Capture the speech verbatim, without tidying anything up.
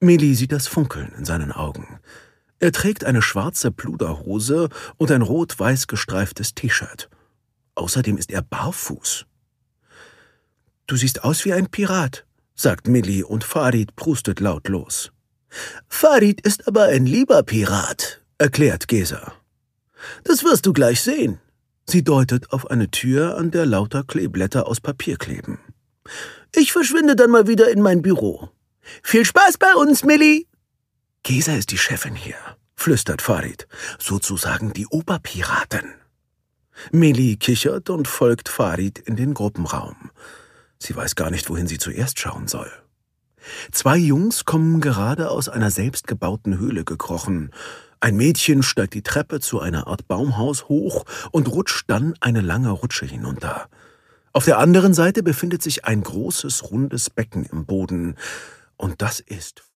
Millie sieht das Funkeln in seinen Augen. Er trägt eine schwarze Pluderhose und ein rot-weiß gestreiftes T-Shirt. Außerdem ist er barfuß. »Du siehst aus wie ein Pirat«, sagt Millie und Farid prustet laut los. »Farid ist aber ein lieber Pirat«, erklärt Gesa. »Das wirst du gleich sehen.« Sie deutet auf eine Tür, an der lauter Kleeblätter aus Papier kleben. »Ich verschwinde dann mal wieder in mein Büro. Viel Spaß bei uns, Millie!« »Gesa ist die Chefin hier«, flüstert Farid, »sozusagen die Oberpiratin.« Millie kichert und folgt Farid in den Gruppenraum. Sie weiß gar nicht, wohin sie zuerst schauen soll. Zwei Jungs kommen gerade aus einer selbstgebauten Höhle gekrochen. Ein Mädchen steigt die Treppe zu einer Art Baumhaus hoch und rutscht dann eine lange Rutsche hinunter. Auf der anderen Seite befindet sich ein großes, rundes Becken im Boden. Und das ist